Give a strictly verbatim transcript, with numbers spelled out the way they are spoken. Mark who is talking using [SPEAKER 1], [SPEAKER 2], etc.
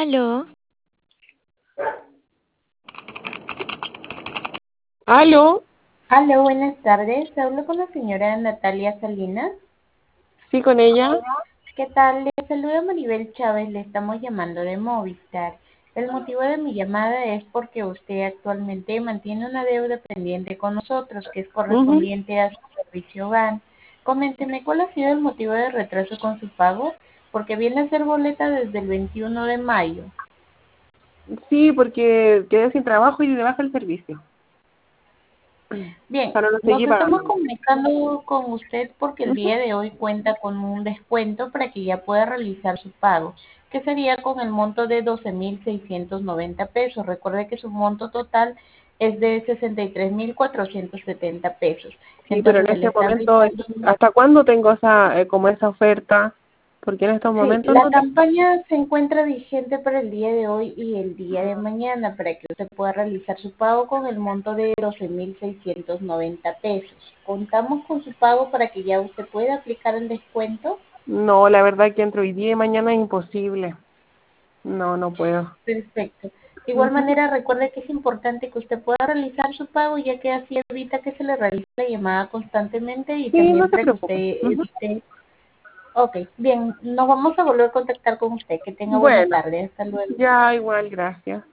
[SPEAKER 1] Aló,
[SPEAKER 2] ¿Aló?
[SPEAKER 3] Hola, buenas tardes. Hablo con la señora Natalia Salinas.
[SPEAKER 2] Sí, con ella.
[SPEAKER 3] ¿Qué tal? Le saluda Maribel Chávez. Le estamos llamando de Movistar. El motivo de mi llamada es porque usted actualmente mantiene una deuda pendiente con nosotros que es
[SPEAKER 2] Ujú.
[SPEAKER 3] correspondiente a su servicio V A N. Coménteme cuál ha sido el motivo de retraso con su pago, porque viene a ser boleta desde el veintiuno de mayo.
[SPEAKER 2] Sí, porque quedé sin trabajo y de baja el servicio.
[SPEAKER 3] Bien,
[SPEAKER 2] Para no
[SPEAKER 3] nos
[SPEAKER 2] seguir
[SPEAKER 3] estamos
[SPEAKER 2] pagando.
[SPEAKER 3] comunicando con usted porque el
[SPEAKER 2] Ujú.
[SPEAKER 3] día de hoy cuenta con un descuento para que ya pueda realizar su pago, que sería con el monto de doce mil seiscientos noventa pesos. Recuerde que su monto total es de sesenta y tres mil cuatrocientos setenta pesos.
[SPEAKER 2] Sí, pero
[SPEAKER 3] Entonces
[SPEAKER 2] en
[SPEAKER 3] se le
[SPEAKER 2] este
[SPEAKER 3] está
[SPEAKER 2] momento,
[SPEAKER 3] aplicando.
[SPEAKER 2] ¿hasta cuándo tengo esa, eh, como esa oferta? Porque en estos
[SPEAKER 3] Sí,
[SPEAKER 2] momentos
[SPEAKER 3] la
[SPEAKER 2] no te...
[SPEAKER 3] campaña se encuentra vigente para el día de hoy y el día de mañana para que usted pueda realizar su pago con el monto de doce mil seiscientos noventa pesos. Contamos con su pago para que ya usted pueda aplicar el descuento.
[SPEAKER 2] No, la verdad que entre hoy día y mañana es imposible. No, no puedo.
[SPEAKER 3] Perfecto. De igual
[SPEAKER 2] Ujú.
[SPEAKER 3] manera, recuerde que es importante que usted pueda realizar su pago, ya que así evita que se le realice la llamada constantemente y
[SPEAKER 2] Sí, no
[SPEAKER 3] también
[SPEAKER 2] se
[SPEAKER 3] para que
[SPEAKER 2] preocupe.
[SPEAKER 3] usted
[SPEAKER 2] Ujú.
[SPEAKER 3] evite. Ok, bien, nos vamos a volver a contactar con usted. Que tenga buena
[SPEAKER 2] Bueno,
[SPEAKER 3] tarde. Hasta luego.
[SPEAKER 2] ya igual, gracias.